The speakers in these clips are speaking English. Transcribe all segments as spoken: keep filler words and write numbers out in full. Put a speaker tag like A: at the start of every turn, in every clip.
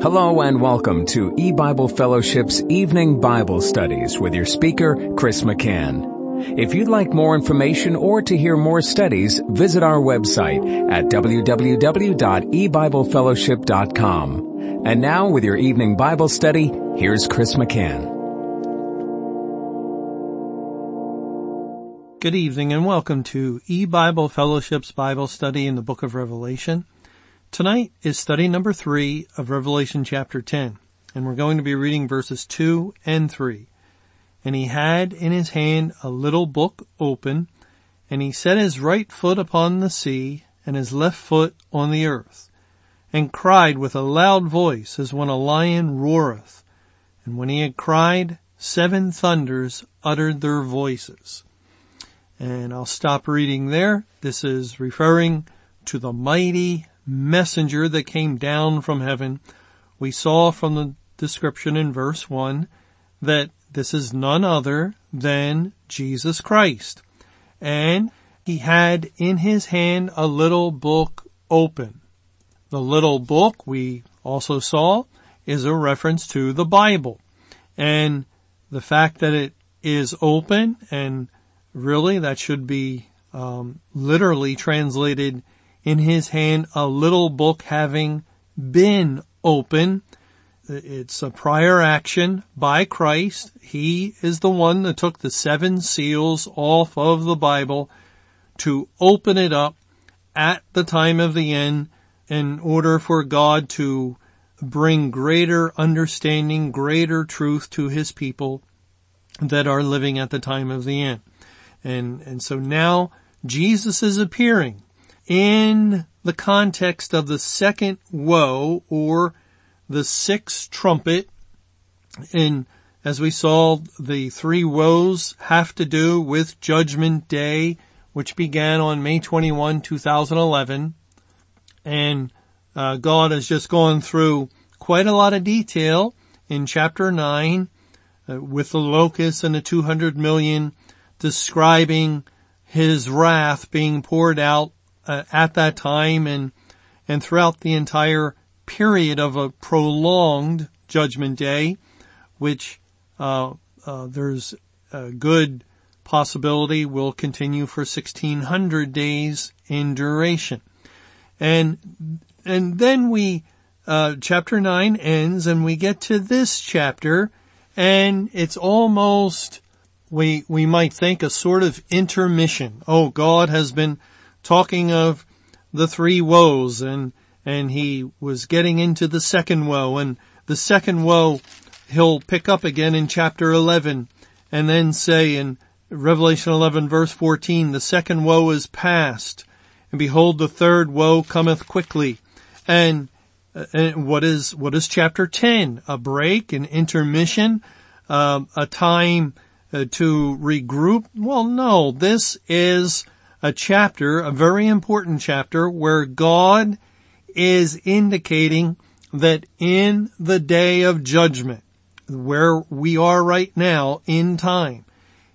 A: Hello and welcome to E-Bible Fellowship's Evening Bible Studies with your speaker, Chris McCann. If you'd like more information or to hear more studies, visit our website at w w w dot e bible fellowship dot com. And now with your evening Bible study, here's Chris McCann.
B: Good evening and welcome to E-Bible Fellowship's Bible study in the book of Revelation. Tonight is study number three of Revelation chapter ten, and we're going to be reading verses two and three. And he had in his hand a little book open, and he set his right foot upon the sea, and his left foot on the earth, and cried with a loud voice as when a lion roareth. And when he had cried, seven thunders uttered their voices. And I'll stop reading there. This is referring to the mighty messenger that came down from heaven. We saw from the description in verse one that this is none other than Jesus Christ. And he had in his hand a little book open. The little book, we also saw, is a reference to the Bible. And the fact that it is open, and really that should be um, literally translated in his hand, a little book having been open. It's a prior action by Christ. He is the one that took the seven seals off of the Bible to open it up at the time of the end in order for God to bring greater understanding, greater truth to his people that are living at the time of the end. And, and so now Jesus is appearing in the context of the second woe, or the sixth trumpet. And as we saw, the three woes have to do with Judgment Day, which began on May twenty-first, two thousand eleven. And uh, God has just gone through quite a lot of detail in chapter nine uh, with the locusts and the two hundred million, describing his wrath being poured out Uh, at that time and and throughout the entire period of a prolonged Judgment Day, which uh, uh there's a good possibility will continue for sixteen hundred days in duration. And and then we uh chapter nine ends and we get to this chapter, and it's almost, we we might think, a sort of intermission. Oh, God has been talking of the three woes, and and he was getting into the second woe, and the second woe he'll pick up again in chapter eleven, and then say in Revelation eleven verse fourteen, the second woe is past, and behold, the third woe cometh quickly. And, and what is what is chapter ten? A break, an intermission, uh, a time uh, to regroup? Well, no, this is a chapter, a very important chapter, where God is indicating that in the day of judgment, where we are right now in time,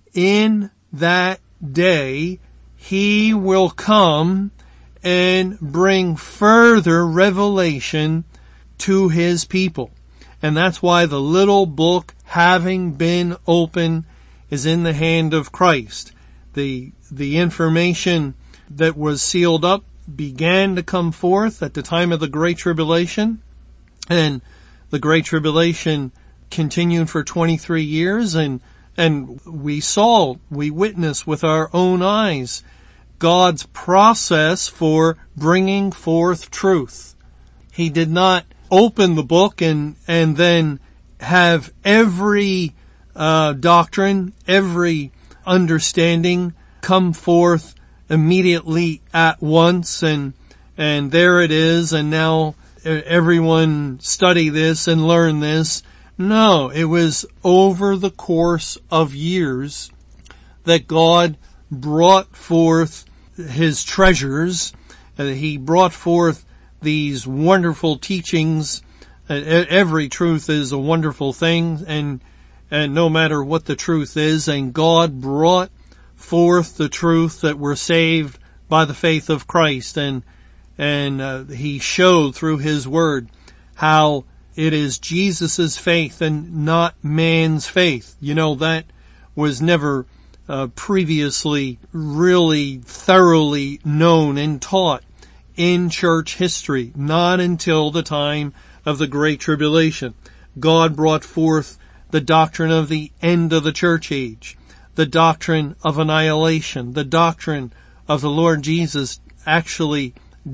B: in that day, he will come and bring further revelation to his people. And that's why the little book, having been open, is in the hand of Christ. The The information that was sealed up began to come forth at the time of the Great Tribulation, and the Great Tribulation continued for twenty-three years, and and we saw, we witnessed with our own eyes God's process for bringing forth truth. He did not open the book and and then have every uh doctrine, every understanding come forth immediately at once, and and there it is, and now everyone study this and learn this. No, it was over the course of years that God brought forth his treasures. Uh, he brought forth these wonderful teachings. Uh, every truth is a wonderful thing, and and no matter what the truth is, and God brought forth the truth that we're saved by the faith of Christ, and and uh, he showed through his word how it is Jesus' faith and not man's faith. You know, that was never uh, previously really thoroughly known and taught in church history, not until the time of the Great Tribulation. God brought forth the doctrine of the end of the church age, the doctrine of annihilation, the doctrine of the Lord Jesus actually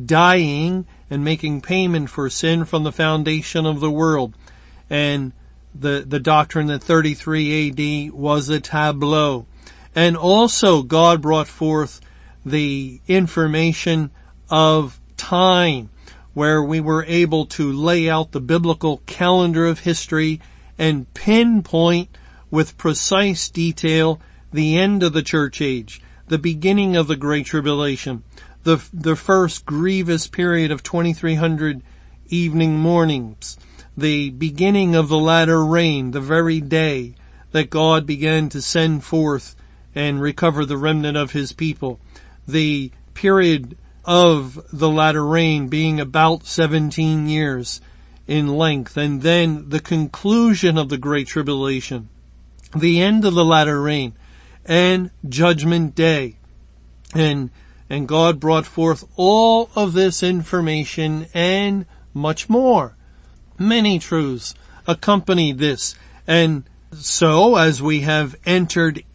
B: dying and making payment for sin from the foundation of the world, and the, the doctrine that thirty-three A D was a tableau. And also God brought forth the information of time, where we were able to lay out the biblical calendar of history and pinpoint with precise detail the end of the church age, the beginning of the Great Tribulation, the, the first grievous period of twenty-three hundred evening mornings, the beginning of the latter rain, the very day that God began to send forth and recover the remnant of his people, the period of the latter rain being about seventeen years in length, and then the conclusion of the Great Tribulation, the end of the latter rain, and Judgment Day. And, and God brought forth all of this information and much more. Many truths accompany this. And so, as we have entered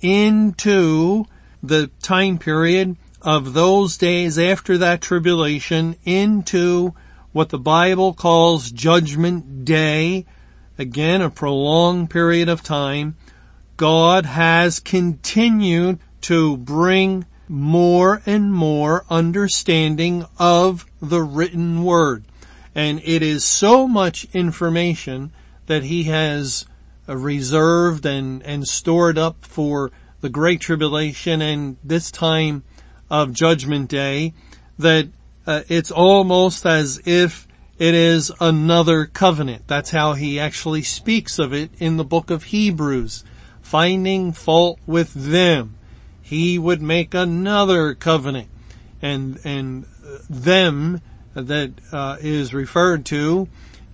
B: into the time period of those days after that tribulation, into what the Bible calls Judgment Day, again a prolonged period of time, God has continued to bring more and more understanding of the written word. And it is so much information that he has reserved and, and stored up for the Great Tribulation and this time of Judgment Day, that uh, it's almost as if it is another covenant. That's how he actually speaks of it in the book of Hebrews. Finding fault with them, he would make another covenant. And, and them that uh, is referred to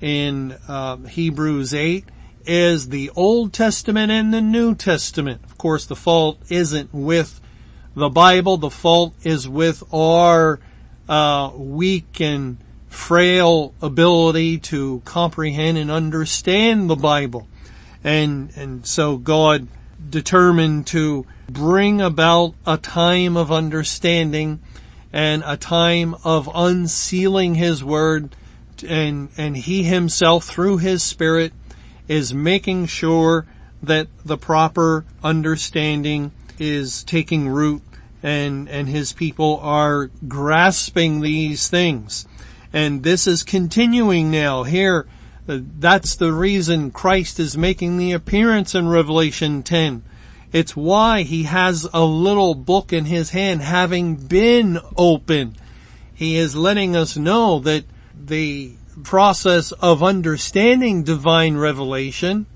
B: in uh, Hebrews eight is the Old Testament and the New Testament. Of course, the fault isn't with the Bible. The fault is with our uh weak and frail ability to comprehend and understand the Bible. And and so God determined to bring about a time of understanding and a time of unsealing his word, and and he himself through his Spirit is making sure that the proper understanding is taking root, and, and his people are grasping these things. And this is continuing now. Here, uh, that's the reason Christ is making the appearance in Revelation ten. It's why he has a little book in his hand having been opened. He is letting us know that the process of understanding divine revelation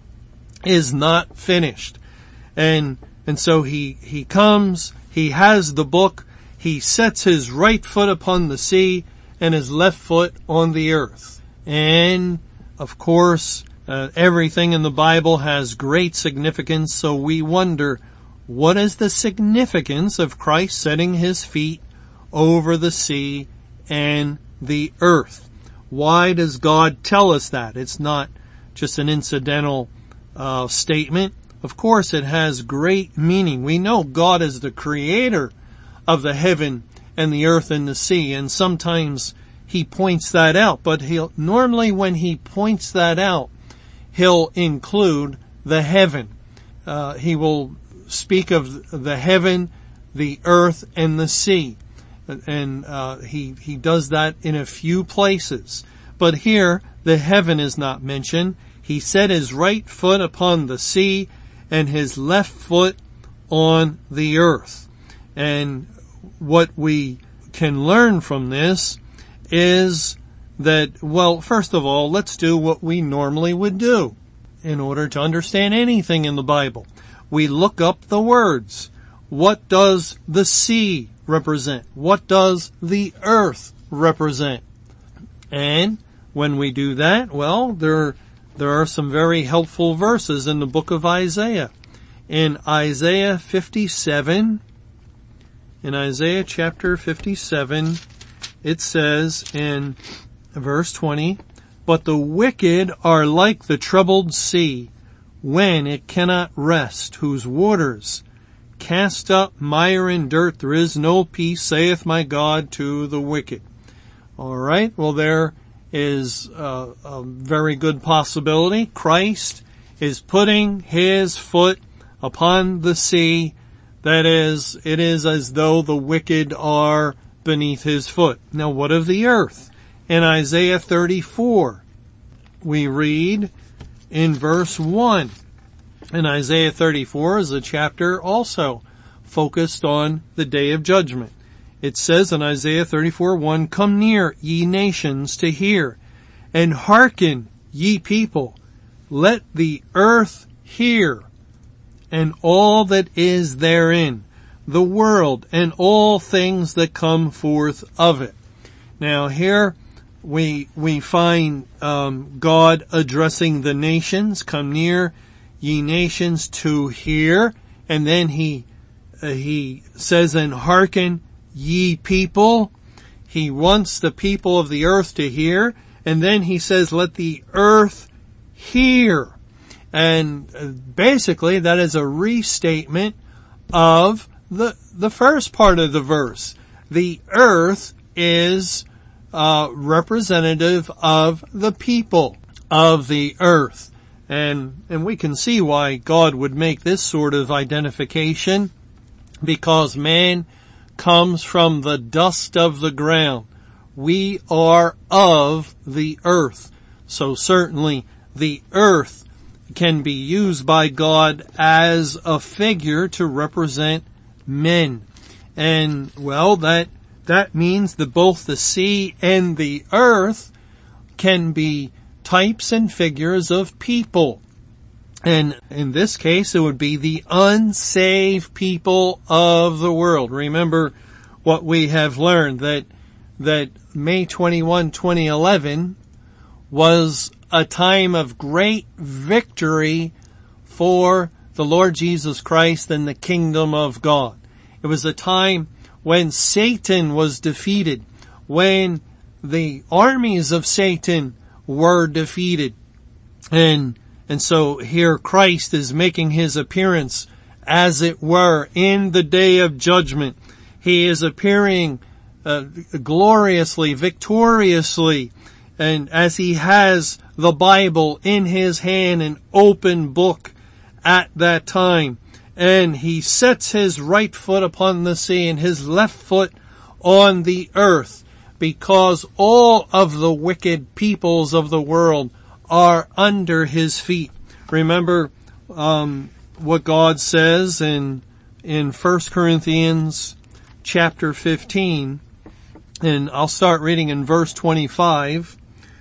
B: is not finished. And And so he, he comes, he has the book, he sets his right foot upon the sea and his left foot on the earth. And, of course, uh, everything in the Bible has great significance, so we wonder, what is the significance of Christ setting his feet over the sea and the earth? Why does God tell us that? It's not just an incidental uh, statement. Of course, it has great meaning. We know God is the creator of the heaven and the earth and the sea, and sometimes he points that out, but he'll, normally when he points that out, he'll include the heaven. Uh, he will speak of the heaven, the earth, and the sea. And, uh, he, he does that in a few places. But here, the heaven is not mentioned. He set his right foot upon the sea and his left foot on the earth. And what we can learn from this is that, well, first of all, let's do what we normally would do in order to understand anything in the Bible. We look up the words. What does the sea represent? What does the earth represent? And when we do that, well, there there are some very helpful verses in the book of Isaiah. In Isaiah fifty-seven, in Isaiah chapter fifty-seven, it says in verse twenty, "But the wicked are like the troubled sea, when it cannot rest, whose waters cast up mire and dirt. There is no peace, saith my God, to the wicked." All right. Well, there is a, a very good possibility. Christ is putting his foot upon the sea. That is, it is as though the wicked are beneath his foot. Now, what of the earth? In Isaiah thirty-four, we read in verse one. And Isaiah thirty-four is a chapter also focused on the day of judgment. It says in Isaiah thirty-four one, "Come near, ye nations, to hear, and hearken, ye people. Let the earth hear, and all that is therein, the world, and all things that come forth of it." Now here we we find um, God addressing the nations. Come near, ye nations, to hear, and then he uh, he says, "And hearken, ye people." He wants the people of the earth to hear, and then he says, "Let the earth hear." And basically that is a restatement of the the first part of the verse. The earth is uh representative of the people of the earth. And and we can see why God would make this sort of identification, because man comes from the dust of the ground. We are of the earth. So certainly the earth can be used by God as a figure to represent men. And well, that that means that both the sea and the earth can be types and figures of people. And in this case, it would be the unsaved people of the world. Remember what we have learned, that that May twenty-first, twenty eleven was a time of great victory for the Lord Jesus Christ and the kingdom of God. It was a time when Satan was defeated, when the armies of Satan were defeated. And And so here Christ is making his appearance, as it were, in the day of judgment. He is appearing uh, gloriously, victoriously, and as he has the Bible in his hand, an open book at that time. And he sets his right foot upon the sea and his left foot on the earth, because all of the wicked peoples of the world are under his feet. Remember um, what God says in in First Corinthians chapter fifteen, and I'll start reading in verse twenty-five.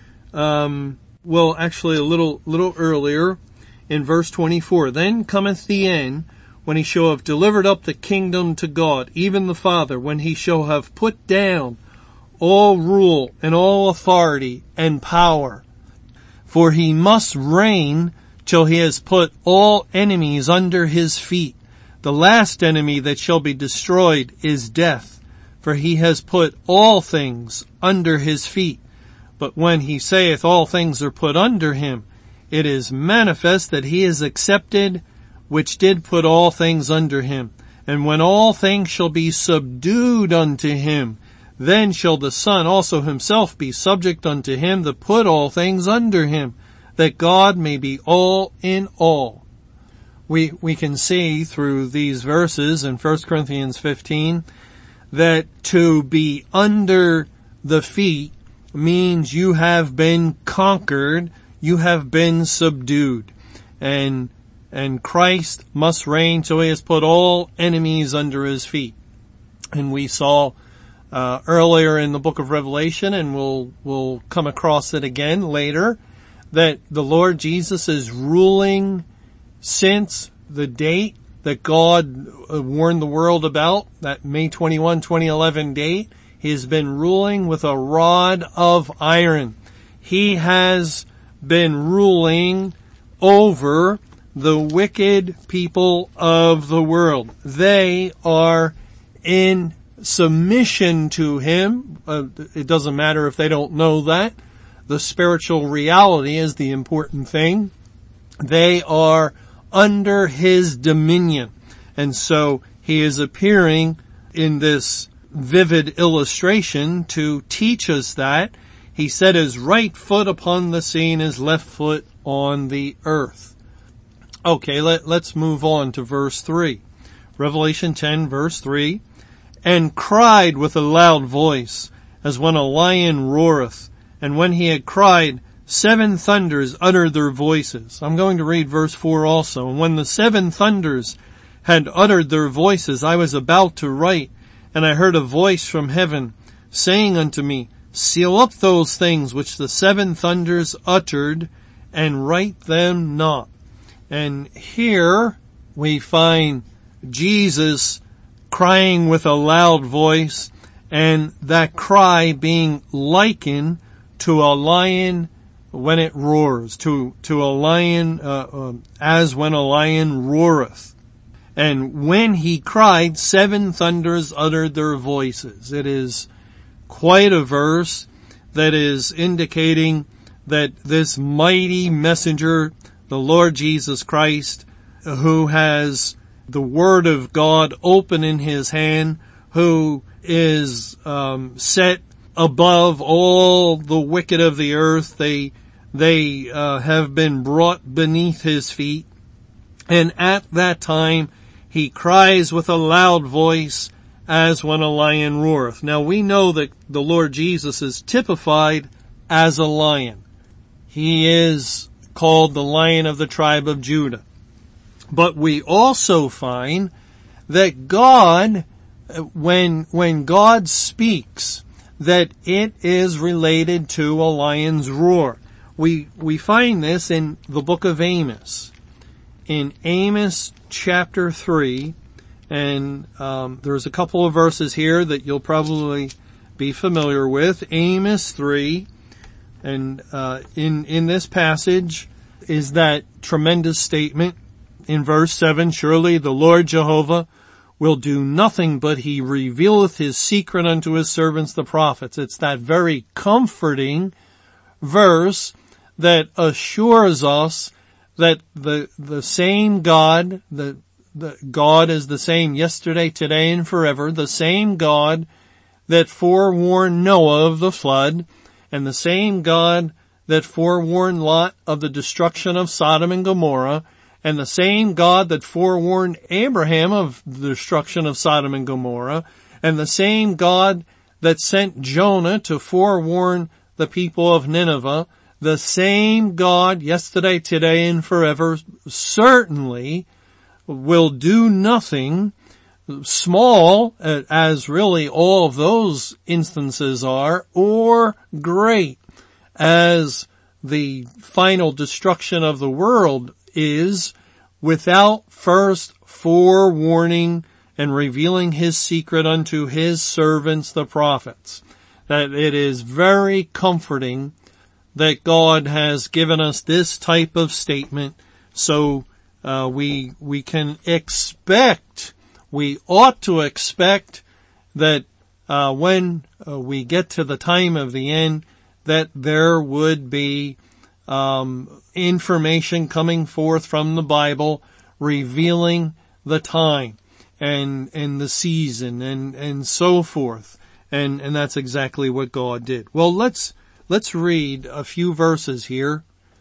B: Um, well, actually a little little earlier, in verse twenty-four. "Then cometh the end, when he shall have delivered up the kingdom to God, even the Father, when he shall have put down all rule and all authority and power. For he must reign till he has put all enemies under his feet. The last enemy that shall be destroyed is death, for he has put all things under his feet. But when he saith all things are put under him, it is manifest that he is accepted which did put all things under him. And when all things shall be subdued unto him, then shall the Son also himself be subject unto him that put all things under him, that God may be all in all." We, we can see through these verses in First Corinthians fifteen that to be under the feet means you have been conquered, you have been subdued. And, and Christ must reign till he has put all enemies under his feet. And we saw Uh, earlier in the book of Revelation, and we'll, we'll come across it again later, that the Lord Jesus is ruling since the date that God warned the world about, that May twenty-first, twenty eleven date. He has been ruling with a rod of iron. He has been ruling over the wicked people of the world. They are in submission to him. Uh, it doesn't matter if they don't know that. The spiritual reality is the important thing. They are under his dominion. And so he is appearing in this vivid illustration to teach us that. He set his right foot upon the sea and his left foot on the earth. Okay, let, let's move on to verse three. Revelation ten, verse three. And cried with a loud voice, as when a lion roareth. And when he had cried, seven thunders uttered their voices. I'm going to read verse four also. And when the seven thunders had uttered their voices, I was about to write, and I heard a voice from heaven, saying unto me, seal up those things which the seven thunders uttered, and write them not. And here we find Jesus crying with a loud voice, and that cry being likened to a lion when it roars, to, to a lion, uh, uh, as when a lion roareth. And when he cried, seven thunders uttered their voices. It is quite a verse that is indicating that this mighty messenger, the Lord Jesus Christ, who has the Word of God open in his hand, who is um, set above all the wicked of the earth. They they uh, have been brought beneath his feet. And at that time, he cries with a loud voice as when a lion roareth. Now we know that the Lord Jesus is typified as a lion. He is called the Lion of the tribe of Judah. But we also find that God, when, when God speaks, that it is related to a lion's roar. We, we find this in the book of Amos. In Amos chapter three, and um, there's a couple of verses here that you'll probably be familiar with. Amos three, and uh, in, in this passage is that tremendous statement in verse seven, surely the Lord Jehovah will do nothing but he revealeth his secret unto his servants the prophets. It's that very comforting verse that assures us that the, the same God, the, the God is the same yesterday, today, and forever, the same God that forewarned Noah of the flood, and the same God that forewarned Lot of the destruction of Sodom and Gomorrah, and the same God that forewarned Abraham of the destruction of Sodom and Gomorrah, and the same God that sent Jonah to forewarn the people of Nineveh, the same God yesterday, today, and forever certainly will do nothing small, as really all of those instances are, or great as the final destruction of the world is, without first forewarning and revealing his secret unto his servants, the prophets. That it is very comforting that God has given us this type of statement, so uh, we we can expect, we ought to expect that uh, when uh, we get to the time of the end, that there would be um, information coming forth from the Bible revealing the time and and the season and and so forth, and and that's exactly what God did. Well, let's let's read a few verses here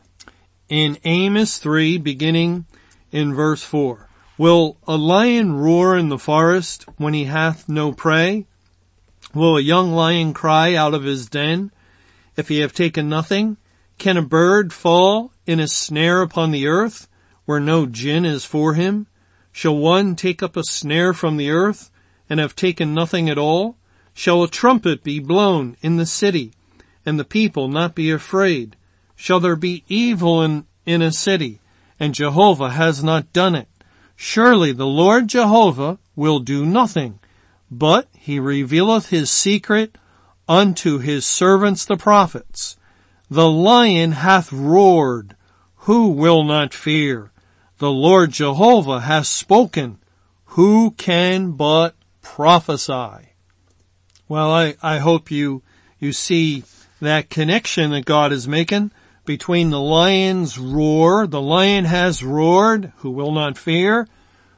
B: in Amos three, beginning in verse four. Will a lion roar in the forest when he hath no prey? Will a young lion cry out of his den if he have taken nothing? Can a bird fall in a snare upon the earth where no gin is for him? Shall one take up a snare from the earth and have taken nothing at all? Shall a trumpet be blown in the city and the people not be afraid? Shall there be evil in, in a city and Jehovah has not done it? Surely the Lord Jehovah will do nothing, but he revealeth his secret unto his servants the prophets. The lion hath roared. Who will not fear? The Lord Jehovah hath spoken. Who can but prophesy? Well, I, I hope you, you see that connection that God is making between the lion's roar. The lion has roared. Who will not fear?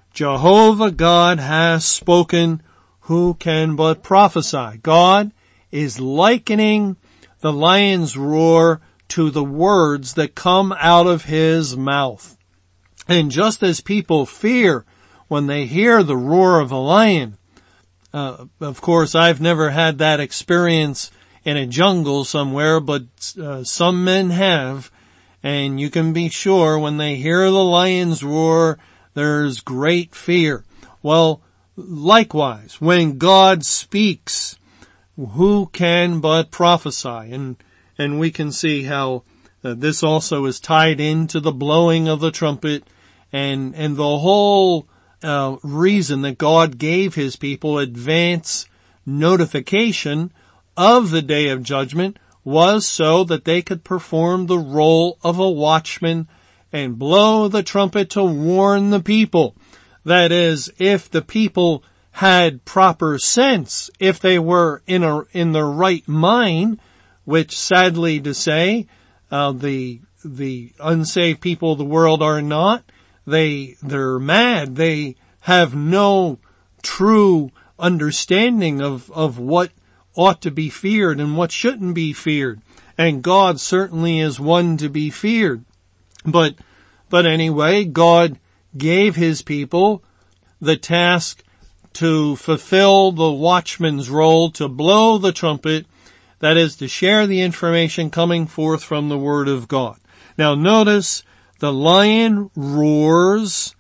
B: Jehovah God has spoken. Who can but prophesy? God is likening the lion's roar to the words that come out of his mouth. And just as people fear when they hear the roar of a lion, uh, of course I've never had that experience in a jungle somewhere, but uh, some men have, and you can be sure when they hear the lion's roar, there's great fear. Well, likewise, when God speaks, who can but prophesy? And, and we can see how uh, this also is tied into the blowing of the trumpet and, and the whole, uh, reason that God gave his people advance notification of the day of judgment was so that they could perform the role of a watchman and blow the trumpet to warn the people. That is, if the people had proper sense, if they were in a, in the right mind, which sadly to say, uh, the, the unsaved people of the world are not. They, they're mad. They have no true understanding of, of what ought to be feared and what shouldn't be feared. And God certainly is one to be feared. But, but anyway, God gave his people the task to fulfill the watchman's role, to blow the trumpet, that is, to share the information coming forth from the Word of God. Now notice the lion roars,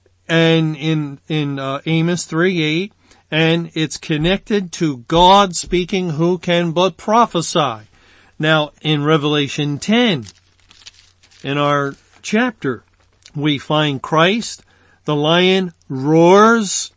B: and in, in uh, Amos three eight, and it's connected to God speaking, who can but prophesy. Now in Revelation ten, in our chapter, we find Christ, the lion roars,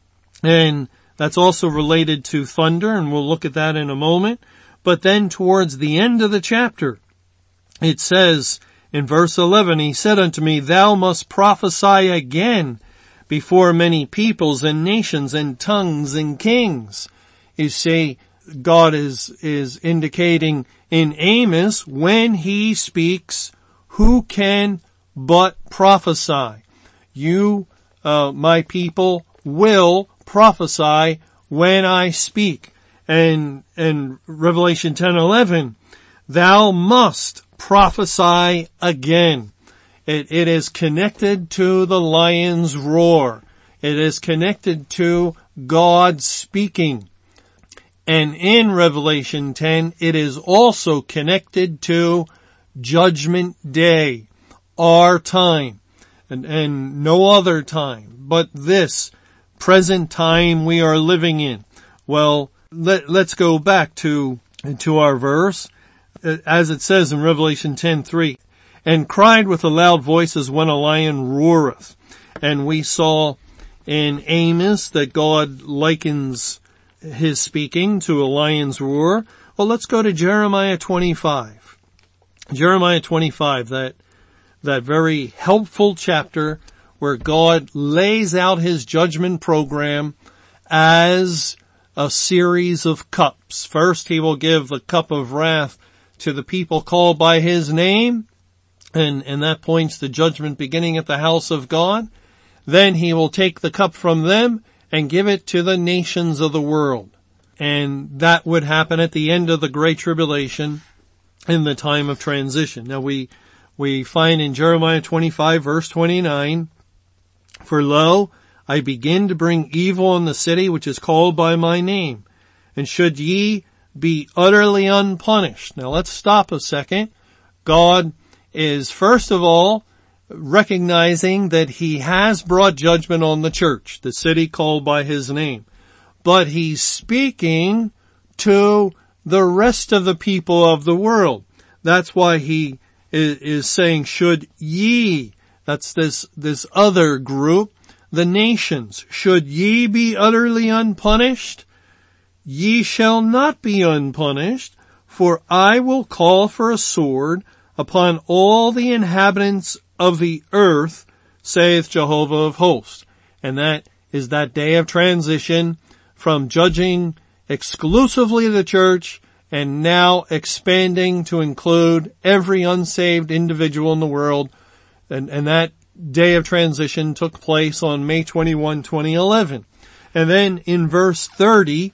B: and that's also related to thunder, and we'll look at that in a moment. But then towards the end of the chapter, it says in verse eleven, he said unto me, thou must prophesy again before many peoples and nations and tongues and kings. You see, God is, is indicating in Amos, when he speaks, who can but prophesy? You, uh, my people, will prophesy when I speak. And, and Revelation ten eleven, thou must prophesy again. It, it is connected to the lion's roar. It is connected to God speaking. And in Revelation ten, it is also connected to Judgment Day, our time, and, and no other time, but this present time we are living in. Well, let, let's go back to, to our verse, as it says in Revelation ten three, and cried with a loud voice as when a lion roareth. And we saw in Amos that God likens his speaking to a lion's roar. Well, let's go to Jeremiah twenty-five. Jeremiah twenty-five, that, that very helpful chapter where God lays out his judgment program as a series of cups. First, he will give the cup of wrath to the people called by his name, and, and that points to judgment beginning at the house of God. Then he will take the cup from them and give it to the nations of the world. And that would happen at the end of the Great Tribulation in the time of transition. Now we, we find in Jeremiah twenty-five verse twenty-nine, for lo, I begin to bring evil on the city which is called by my name. And should ye be utterly unpunished. Now let's stop a second. God is first of all recognizing that he has brought judgment on the church, the city called by his name. But he's speaking to the rest of the people of the world. That's why he is, is saying, should ye, that's this, this other group, the nations, should ye be utterly unpunished? Ye shall not be unpunished, For I will call for a sword upon all the inhabitants of the earth, saith Jehovah of hosts. And that is that day of transition from judging exclusively the church and now expanding to include every unsaved individual in the world. And, and that day of transition took place on May twenty-first, twenty eleven. And then in verse thirty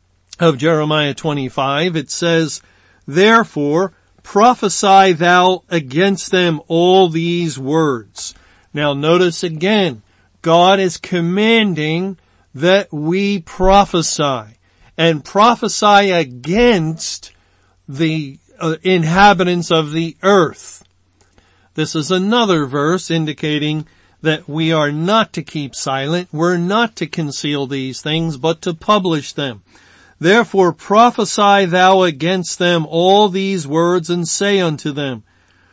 B: of Jeremiah twenty-five, it says, Therefore prophesy thou against them all these words. Now notice again, God is commanding that we prophesy, and prophesy against the uh, inhabitants of the earth. This is another verse indicating that we are not to keep silent, we're not to conceal these things, but to publish them. Therefore prophesy thou against them all these words, and say unto them,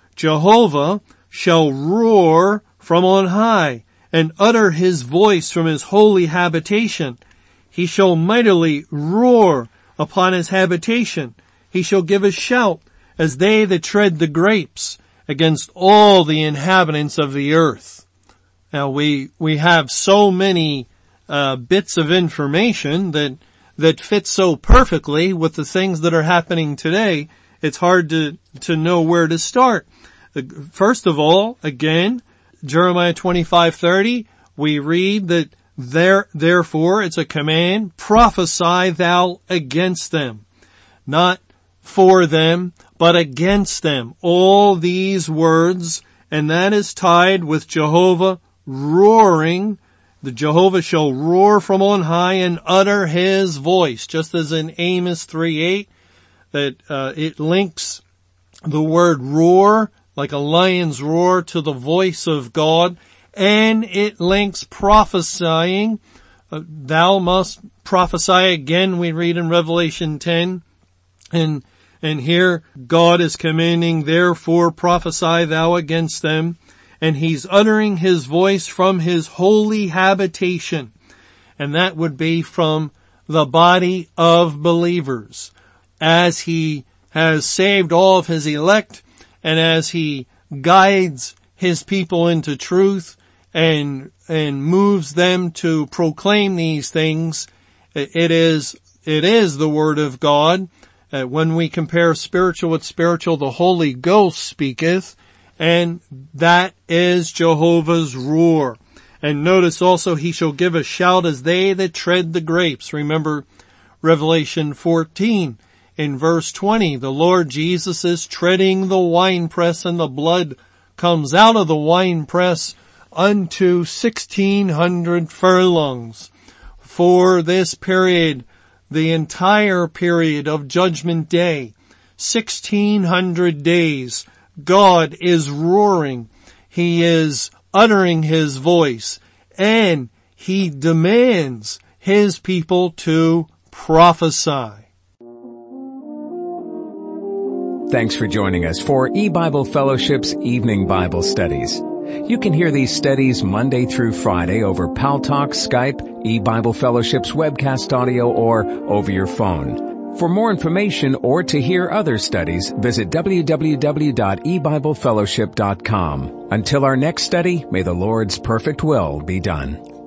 B: Jehovah shall roar from on high, and utter his voice from his holy habitation. He shall mightily roar upon his habitation. He shall give a shout as they that tread the grapes against all the inhabitants of the earth. Now we, we have so many, uh, bits of information that, that fit so perfectly with the things that are happening today. It's hard to, to know where to start. First of all, again, Jeremiah twenty-five thirty, we read that there, therefore, it's a command, prophesy thou against them. Not for them, but against them. All these words, and that is tied with Jehovah roaring. The Jehovah shall roar from on high and utter his voice, just as in Amos three eight, that uh, it links the word roar, like a lion's roar, to the voice of God, and it links prophesying. Uh, thou must prophesy again, we read in Revelation ten, and and here God is commanding, therefore prophesy thou against them, and he's uttering his voice from his holy habitation, and that would be from the body of believers, as he has saved all of his elect, and as he guides his people into truth and, and moves them to proclaim these things. It is, it is the word of God. Uh, when we compare spiritual with spiritual, the Holy Ghost speaketh, and that is Jehovah's roar. And notice also, he shall give a shout as they that tread the grapes. Remember Revelation fourteen. In verse twenty, the Lord Jesus is treading the winepress, and the blood comes out of the winepress unto sixteen hundred furlongs. For this period, the entire period of Judgment Day, sixteen hundred days, God is roaring. He is uttering his voice, and he demands his people to prophesy.
A: Thanks for joining us for E-Bible Fellowship's Evening Bible Studies. You can hear these studies Monday through Friday over Paltalk, Skype, E-Bible Fellowship's webcast audio, or over your phone. For more information or to hear other studies, visit w w w dot e bible fellowship dot com. Until our next study, may the Lord's perfect will be done.